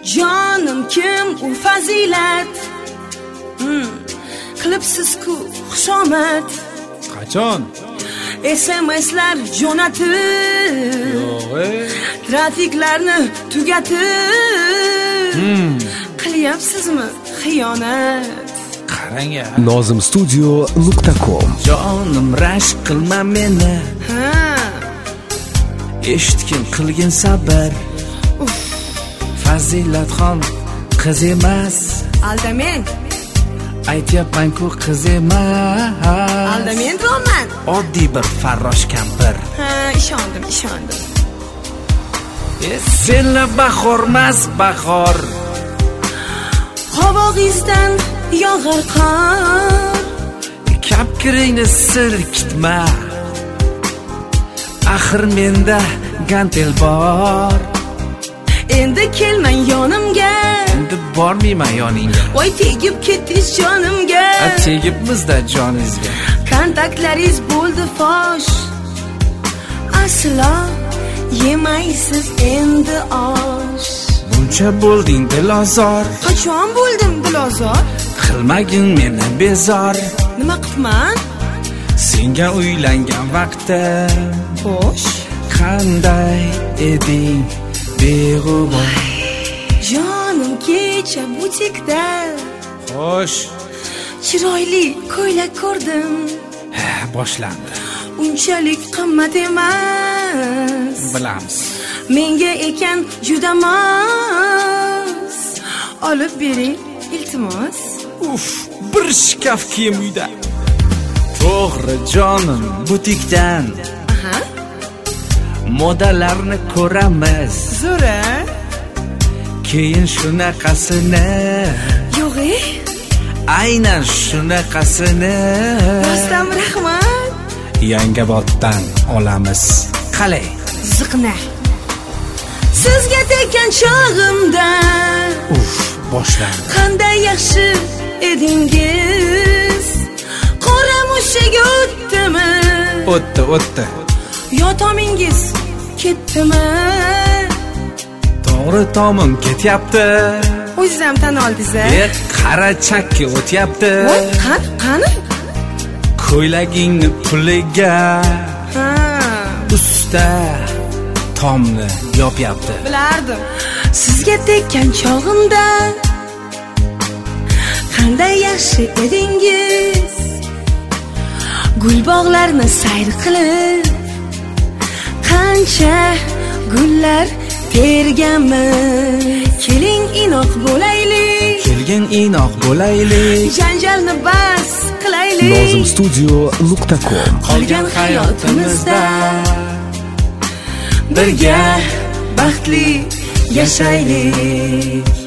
Jonim kim u fazilat, qilibsiz-ku xushomad. Qachon? SMS'lar jo'natib, trafiklarni tugatib, qilyapsizmi xiyonat? Qarang-a. nozimstudio.com. Jonim rashk qilma meni, eshitgin qilgin sabr. Fazilatxon qiz emas, Aldamen, aytyapman-ku qiz emas. aldamenroman. Oddiy bir farrosh kampir. Ishondim. Senlar bahormas bahor, Qovog'ingizdan yog'ar qor. kapkiringni silkitma. Axir menda gantel bor. Endi kelmang yonimga, Endi bormayman yoningga. voy tegib ketdingiz jonimga. Tegibmizda joningizga. Kontaktlaringiz bo'ldi fosh, aslo yemaysiz endi osh. Buncha bo'lding dilozor, Qachon bo'ldim dilozor? qilmagin meni bezor. Nima qilman? Senga uylangan vaqtim Xo'sh, qanday eding beg'ubor. jonim kecha butikda Xo'sh, chiroyli ko'ylak ko'rdim. boshlandi. Unchalik qimmat emas, Bilamiz. menga ekan juda mos. Olib bering iltimos. Bir shkaf kiyim uyda. To'g'ri jonim, butikdan modalarni ko'ramiz. Zo'ra? Keyin shunaqasini, Yo'q-e, aynan shunaqasini rostdan rahmat. Yangaboddan olamiz. Qalay? Ziqna. Sizga tekkan chog'imda Boshlandi. qanday yaxshi edingiz. Qora mushak o'tdimi? O'tdi. Yo tomingiz ketdimi? To'g'ri tomim ketyapti. O'zingiz ham tan oldingiz-a? Qara chakki o'tyapti. Voy, qani? Ko'ylagingni puliga usta tomni yopyapti. Bilardim. Sizga tekkan chog'imda qanday yaxshi edingiz. Gul bog'larni sayr qilib, qancha gullar terganmiz. Keling inoq bo'laylik, Kelgin inoq bo'laylik. janjalni bas qilaylik. nozimstudio.com. Qolgan hayotimizda birga baxtli yashaylik.